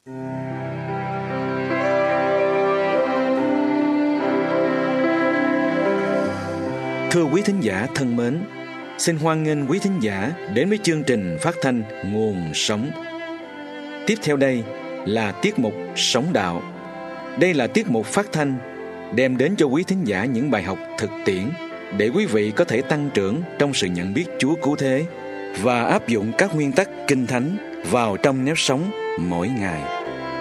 Thưa quý thính giả thân mến, xin hoan nghênh quý thính giả đến với chương trình phát thanh Nguồn Sống. Tiếp theo đây là tiết mục Sống Đạo. Đây là tiết mục phát thanh đem đến cho quý thính giả những bài học thực tiễn để quý vị có thể tăng trưởng trong sự nhận biết Chúa cứu thế và áp dụng các nguyên tắc Kinh Thánh vào trong nếp sống mỗi ngày.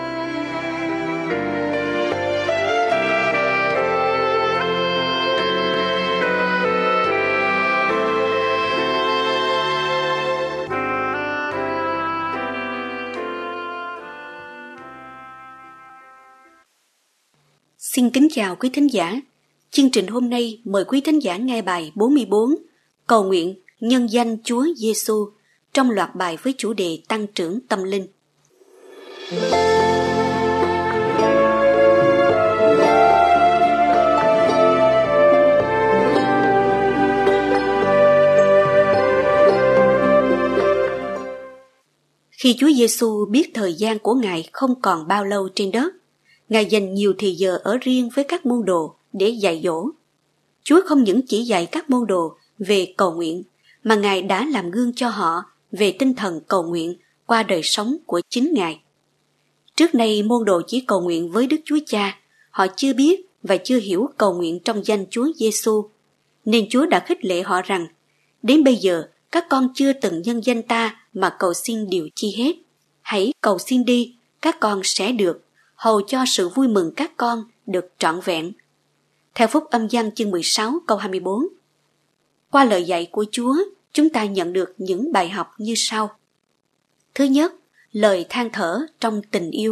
Xin kính chào quý thính giả. Chương trình hôm nay mời quý thính giả nghe bài 44, cầu nguyện nhân danh Chúa Giêsu, trong loạt bài với chủ đề tăng trưởng tâm linh. Khi Chúa Giêsu biết thời gian của Ngài không còn bao lâu trên đất, Ngài dành nhiều thì giờ ở riêng với các môn đồ để dạy dỗ. Chúa không những chỉ dạy các môn đồ về cầu nguyện, mà Ngài đã làm gương cho họ về tinh thần cầu nguyện qua đời sống của chính Ngài. Trước đây môn đồ chỉ cầu nguyện với Đức Chúa Cha, họ chưa biết và chưa hiểu cầu nguyện trong danh Chúa Giêsu, nên Chúa đã khích lệ họ rằng: đến bây giờ các con chưa từng nhân danh ta mà cầu xin điều chi hết. Hãy cầu xin đi, các con sẽ được, hầu cho sự vui mừng các con được trọn vẹn. Theo Phúc Âm Giăng chương 16 câu 24. Qua lời dạy của Chúa, chúng ta nhận được những bài học như sau. Thứ nhất, lời than thở trong tình yêu.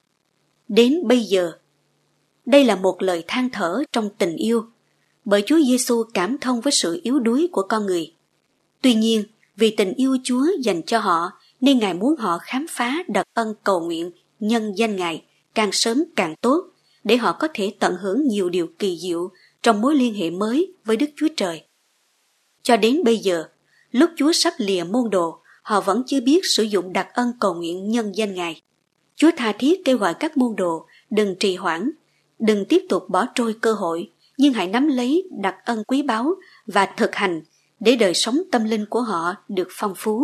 Đến bây giờ. Đây là một lời than thở trong tình yêu, bởi Chúa Giêsu cảm thông với sự yếu đuối của con người. Tuy nhiên, vì tình yêu Chúa dành cho họ, nên Ngài muốn họ khám phá đặc ân cầu nguyện nhân danh Ngài càng sớm càng tốt, để họ có thể tận hưởng nhiều điều kỳ diệu trong mối liên hệ mới với Đức Chúa Trời. Cho đến bây giờ, lúc Chúa sắp lìa môn đồ, họ vẫn chưa biết sử dụng đặc ân cầu nguyện nhân danh Ngài. Chúa tha thiết kêu gọi các môn đồ đừng trì hoãn, đừng tiếp tục bỏ trôi cơ hội, nhưng hãy nắm lấy đặc ân quý báu và thực hành để đời sống tâm linh của họ được phong phú.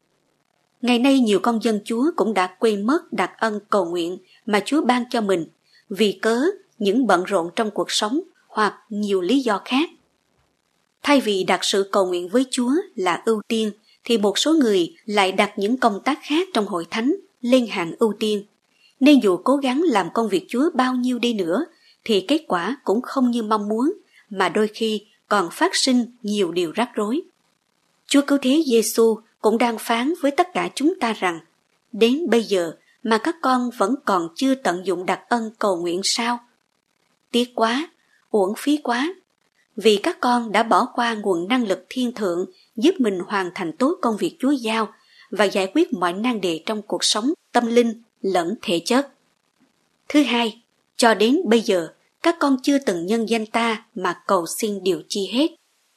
Ngày nay nhiều con dân Chúa cũng đã quên mất đặc ân cầu nguyện mà Chúa ban cho mình vì cớ những bận rộn trong cuộc sống hoặc nhiều lý do khác. Thay vì đặt sự cầu nguyện với Chúa là ưu tiên, thì một số người lại đặt những công tác khác trong hội thánh lên hàng ưu tiên. Nên dù cố gắng làm công việc Chúa bao nhiêu đi nữa, thì kết quả cũng không như mong muốn, mà đôi khi còn phát sinh nhiều điều rắc rối. Chúa Cứu Thế Giêsu cũng đang phán với tất cả chúng ta rằng: đến bây giờ mà các con vẫn còn chưa tận dụng đặc ân cầu nguyện sao? Tiếc quá, uổng phí quá, vì các con đã bỏ qua nguồn năng lực thiên thượng giúp mình hoàn thành tốt công việc Chúa giao và giải quyết mọi nan đề trong cuộc sống tâm linh lẫn thể chất. Thứ hai, cho đến bây giờ các con chưa từng nhân danh ta mà cầu xin điều chi hết.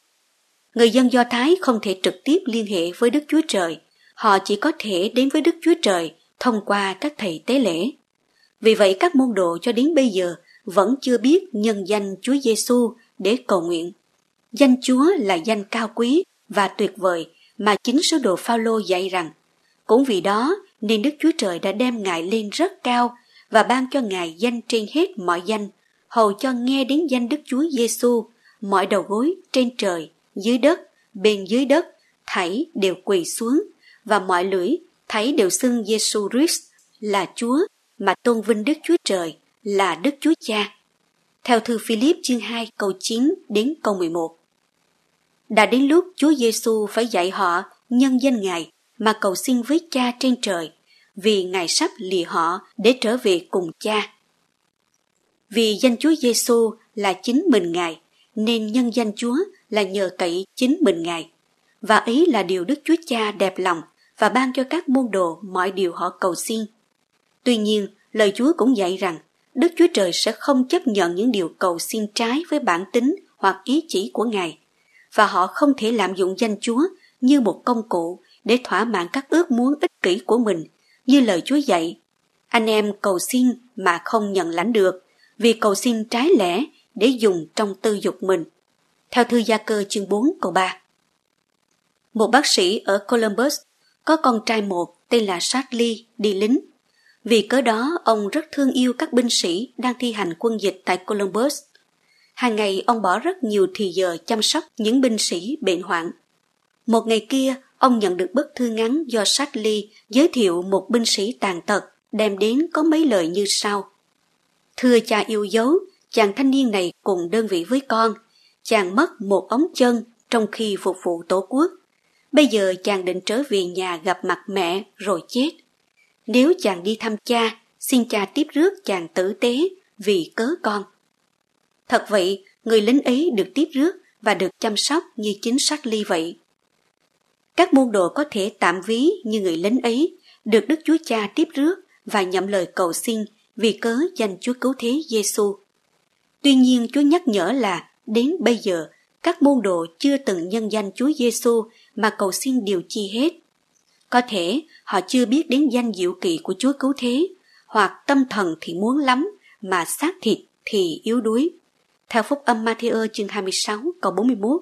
Người dân Do Thái không thể trực tiếp liên hệ với Đức Chúa Trời, họ chỉ có thể đến với Đức Chúa Trời thông qua các thầy tế lễ. Vì vậy các môn đồ cho đến bây giờ vẫn chưa biết nhân danh Chúa Giêsu để cầu nguyện. Danh Chúa là danh cao quý và tuyệt vời mà chính sứ đồ Phao-lô dạy rằng. Cũng vì đó nên Đức Chúa Trời đã đem Ngài lên rất cao và ban cho Ngài danh trên hết mọi danh, hầu cho nghe đến danh Đức Chúa Giêsu, mọi đầu gối trên trời, dưới đất, bên dưới đất, thảy đều quỳ xuống, và mọi lưỡi thảy đều xưng Giêsu Christ là Chúa, mà tôn vinh Đức Chúa Trời là Đức Chúa Cha. Theo thư Philip chương 2 câu 9 đến câu 11. Đã đến lúc Chúa Giêsu phải dạy họ nhân danh Ngài mà cầu xin với Cha trên trời, vì Ngài sắp lìa họ để trở về cùng Cha. Vì danh Chúa Giêsu là chính mình Ngài, nên nhân danh Chúa là nhờ cậy chính mình Ngài. Và ấy là điều Đức Chúa Cha đẹp lòng và ban cho các môn đồ mọi điều họ cầu xin. Tuy nhiên, lời Chúa cũng dạy rằng Đức Chúa Trời sẽ không chấp nhận những điều cầu xin trái với bản tính hoặc ý chỉ của Ngài, và họ không thể lạm dụng danh Chúa như một công cụ để thỏa mãn các ước muốn ích kỷ của mình, như lời Chúa dạy. Anh em cầu xin mà không nhận lãnh được, vì cầu xin trái lẽ để dùng trong tư dục mình. Theo thư Gia Cơ chương 4 câu 3. Một bác sĩ ở Columbus có con trai một tên là Charlie đi lính. Vì cớ đó ông rất thương yêu các binh sĩ đang thi hành quân dịch tại Columbus. Hàng ngày ông bỏ rất nhiều thì giờ chăm sóc những binh sĩ bệnh hoạn. Một ngày kia, ông nhận được bức thư ngắn do Charlie giới thiệu một binh sĩ tàn tật đem đến có mấy lời như sau. Thưa cha yêu dấu, chàng thanh niên này cùng đơn vị với con. Chàng mất một ống chân trong khi phục vụ Tổ quốc. Bây giờ chàng định trở về nhà gặp mặt mẹ rồi chết. Nếu chàng đi thăm cha, xin cha tiếp rước chàng tử tế vì cớ con. Thật vậy, người lính ấy được tiếp rước và được chăm sóc như chính Charlie vậy. Các môn đồ có thể tạm ví như người lính ấy, được Đức Chúa Cha tiếp rước và nhậm lời cầu xin vì cớ danh Chúa Cứu Thế Giêsu. Tuy nhiên, Chúa nhắc nhở là đến bây giờ các môn đồ chưa từng nhân danh Chúa Giêsu mà cầu xin điều chi hết. Có thể họ chưa biết đến danh diệu kỳ của Chúa Cứu Thế, hoặc tâm thần thì muốn lắm mà xác thịt thì yếu đuối. Theo Phúc âm Ma-thi-ơ chương 26 câu 41.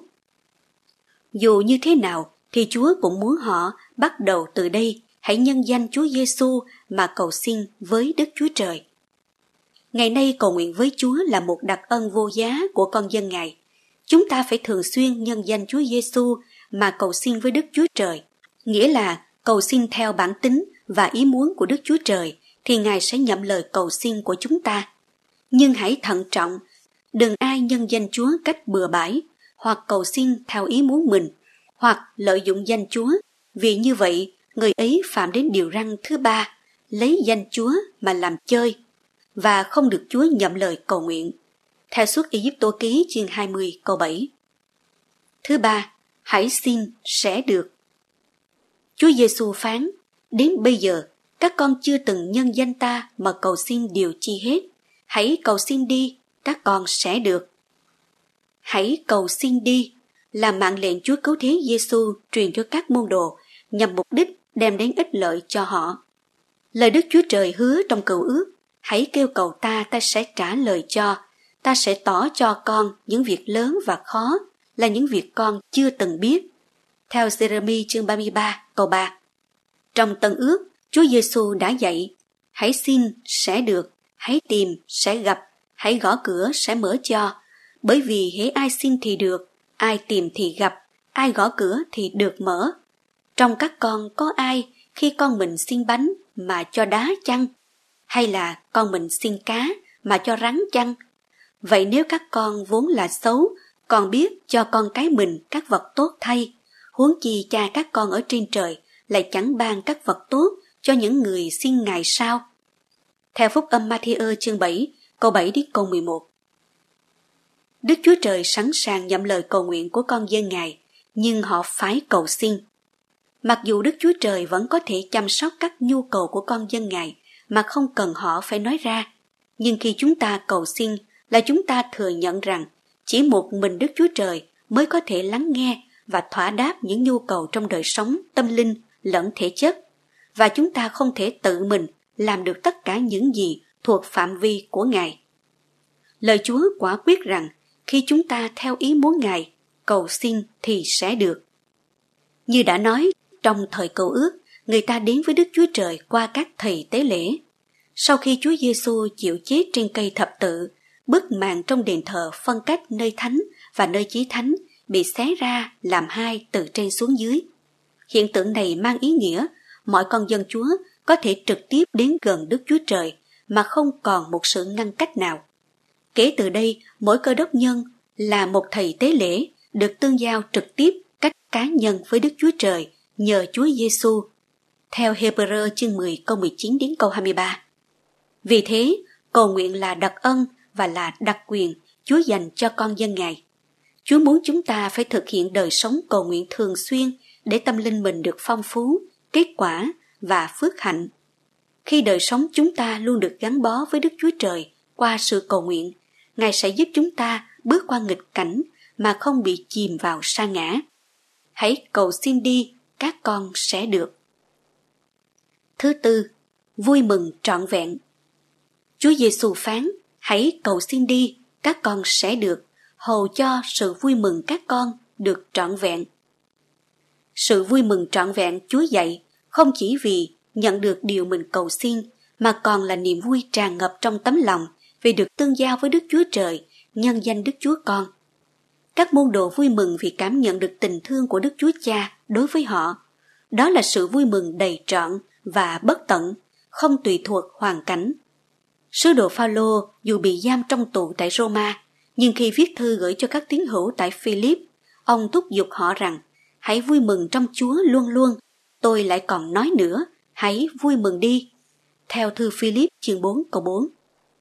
Dù như thế nào thì Chúa cũng muốn họ bắt đầu từ đây hãy nhân danh Chúa Giêsu mà cầu xin với Đức Chúa Trời. Ngày nay cầu nguyện với Chúa là một đặc ân vô giá của con dân Ngài. Chúng ta phải thường xuyên nhân danh Chúa Giêsu mà cầu xin với Đức Chúa Trời, nghĩa là cầu xin theo bản tính và ý muốn của Đức Chúa Trời thì Ngài sẽ nhậm lời cầu xin của chúng ta. Nhưng hãy thận trọng, đừng ai nhân danh Chúa cách bừa bãi, hoặc cầu xin theo ý muốn mình, hoặc lợi dụng danh Chúa, vì như vậy người ấy phạm đến điều răn thứ 3, lấy danh Chúa mà làm chơi, và không được Chúa nhậm lời cầu nguyện. Theo Xuất Ai-cập ký chương 20 câu 7. Thứ 3, hãy xin sẽ được. Chúa Giêsu phán, đến bây giờ các con chưa từng nhân danh ta mà cầu xin điều chi hết. Hãy cầu xin đi, các con sẽ được. Hãy cầu xin đi là mạng lệnh Chúa Cứu Thế Giêsu truyền cho các môn đồ nhằm mục đích đem đến ích lợi cho họ. Lời Đức Chúa Trời hứa trong Cựu Ước, hãy kêu cầu ta, ta sẽ trả lời cho. Ta sẽ tỏ cho con những việc lớn và khó, là những việc con chưa từng biết. Theo Giê-rê-mi chương 33 câu 3. Trong Tân Ước, Chúa Giêsu đã dạy, hãy xin sẽ được, hãy tìm sẽ gặp, hãy gõ cửa sẽ mở cho. Bởi vì hễ ai xin thì được, ai tìm thì gặp, ai gõ cửa thì được mở. Trong các con có ai khi con mình xin bánh mà cho đá chăng? Hay là con mình xin cá mà cho rắn chăng? Vậy nếu các con vốn là xấu, còn biết cho con cái mình các vật tốt thay, huống chi Cha các con ở trên trời lại chẳng ban các vật tốt cho những người xin Ngài sao? Theo Phúc âm Ma-thi-ơ chương 7, câu 7 đến câu 11. Đức Chúa Trời sẵn sàng nhậm lời cầu nguyện của con dân Ngài, nhưng họ phải cầu xin. Mặc dù Đức Chúa Trời vẫn có thể chăm sóc các nhu cầu của con dân Ngài mà không cần họ phải nói ra, nhưng khi chúng ta cầu xin là chúng ta thừa nhận rằng chỉ một mình Đức Chúa Trời mới có thể lắng nghe và thỏa đáp những nhu cầu trong đời sống tâm linh lẫn thể chất, và chúng ta không thể tự mình làm được tất cả những gì thuộc phạm vi của Ngài. Lời Chúa quả quyết rằng khi chúng ta theo ý muốn Ngài, cầu xin thì sẽ được. Như đã nói, trong thời Cựu Ước, người ta đến với Đức Chúa Trời qua các thầy tế lễ. Sau khi Chúa Giêsu chịu chết trên cây thập tự, bức màn trong đền thờ phân cách nơi thánh và nơi chí thánh bị xé ra làm hai từ trên xuống dưới. Hiện tượng này mang ý nghĩa mọi con dân Chúa có thể trực tiếp đến gần Đức Chúa Trời mà không còn một sự ngăn cách nào. Kể từ đây, mỗi cơ đốc nhân là một thầy tế lễ được tương giao trực tiếp cách cá nhân với Đức Chúa Trời nhờ Chúa Giêsu. Theo Hebrew chương 10 câu 19 đến câu 23. Vì thế, cầu nguyện là đặc ân và là đặc quyền Chúa dành cho con dân Ngài. Chúa muốn chúng ta phải thực hiện đời sống cầu nguyện thường xuyên để tâm linh mình được phong phú, kết quả và phước hạnh. Khi đời sống chúng ta luôn được gắn bó với Đức Chúa Trời qua sự cầu nguyện, Ngài sẽ giúp chúng ta bước qua nghịch cảnh mà không bị chìm vào sa ngã. Hãy cầu xin đi, các con sẽ được. Thứ tư, vui mừng trọn vẹn. Chúa Giêsu phán, hãy cầu xin đi, các con sẽ được, hầu cho sự vui mừng các con được trọn vẹn. Sự vui mừng trọn vẹn Chúa dạy không chỉ vì nhận được điều mình cầu xin, mà còn là niềm vui tràn ngập trong tấm lòng vì được tương giao với Đức Chúa Trời, nhân danh Đức Chúa Con. Các môn đồ vui mừng vì cảm nhận được tình thương của Đức Chúa Cha đối với họ. Đó là sự vui mừng đầy trọn và bất tận, không tùy thuộc hoàn cảnh. Sứ đồ Phao-lô dù bị giam trong tù tại Roma, nhưng khi viết thư gửi cho các tín hữu tại Philip, ông thúc giục họ rằng, hãy vui mừng trong Chúa luôn luôn. Tôi lại còn nói nữa, hãy vui mừng đi. Theo thư Philip chương 4 câu 4.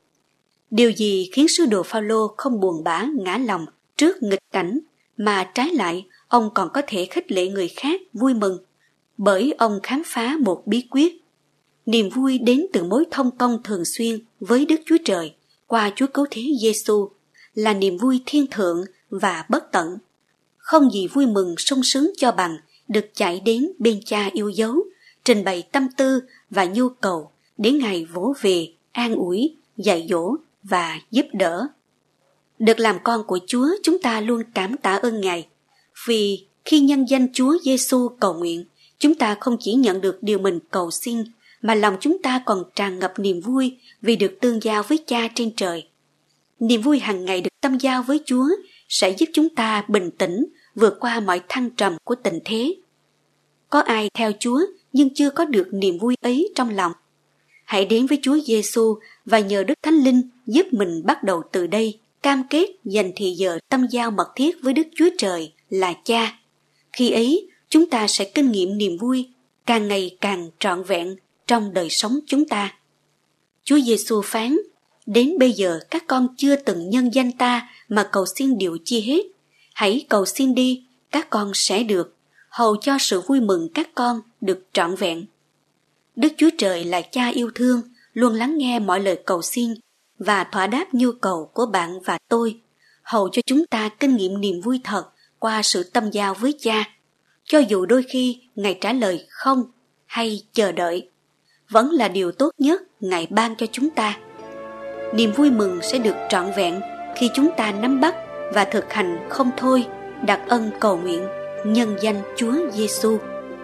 Điều gì khiến sứ đồ Phao-lô không buồn bã ngã lòng trước nghịch cảnh, mà trái lại ông còn có thể khích lệ người khác vui mừng? Bởi ông khám phá một bí quyết. Niềm vui đến từ mối thông công thường xuyên với Đức Chúa Trời qua Chúa Cứu Thế Giêsu là niềm vui thiên thượng và bất tận. Không gì vui mừng sung sướng cho bằng được chạy đến bên Cha yêu dấu, trình bày tâm tư và nhu cầu để Ngài vỗ về, an ủi, dạy dỗ và giúp đỡ. Được làm con của Chúa, chúng ta luôn cảm tạ ơn Ngài, vì khi nhân danh Chúa Giêsu cầu nguyện, chúng ta không chỉ nhận được điều mình cầu xin, mà lòng chúng ta còn tràn ngập niềm vui vì được tương giao với Cha trên trời. Niềm vui hàng ngày được tâm giao với Chúa sẽ giúp chúng ta bình tĩnh vượt qua mọi thăng trầm của tình thế. Có ai theo Chúa nhưng chưa có được niềm vui ấy trong lòng? Hãy đến với Chúa Giêsu và nhờ Đức Thánh Linh giúp mình bắt đầu từ đây cam kết dành thì giờ tâm giao mật thiết với Đức Chúa Trời là Cha. Khi ấy, chúng ta sẽ kinh nghiệm niềm vui càng ngày càng trọn vẹn trong đời sống chúng ta. Chúa Giêsu phán, đến bây giờ các con chưa từng nhân danh ta mà cầu xin điều chi hết. Hãy cầu xin đi, các con sẽ được, hầu cho sự vui mừng các con được trọn vẹn. Đức Chúa Trời là Cha yêu thương, luôn lắng nghe mọi lời cầu xin và thỏa đáp nhu cầu của bạn và tôi, hầu cho chúng ta kinh nghiệm niềm vui thật qua sự tâm giao với Cha. Cho dù đôi khi Ngài trả lời không hay chờ đợi, vẫn là điều tốt nhất Ngài ban cho chúng ta. Niềm vui mừng sẽ được trọn vẹn khi chúng ta nắm bắt và thực hành không thôi đặc ân cầu nguyện nhân danh Chúa Giêsu.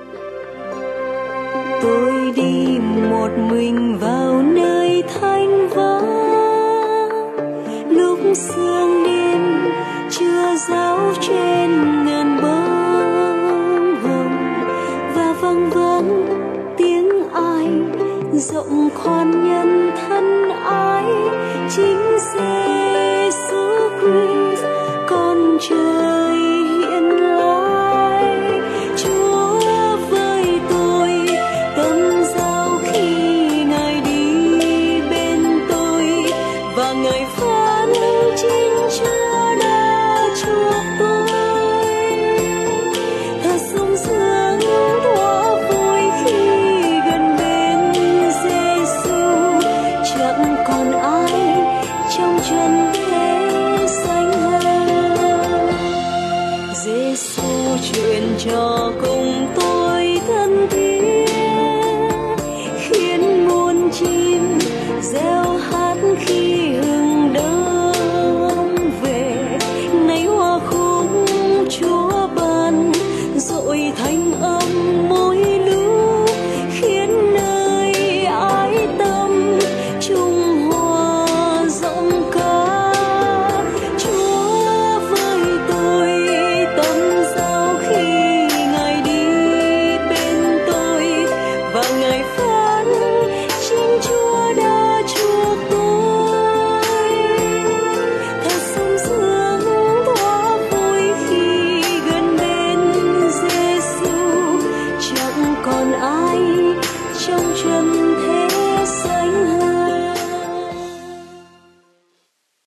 Tôi đi một mình vào nơi thanh vắng, lúc sương đêm chưa ráo trên ngàn bông hồng, và vang vắng tiếng ai rộng khoan nhân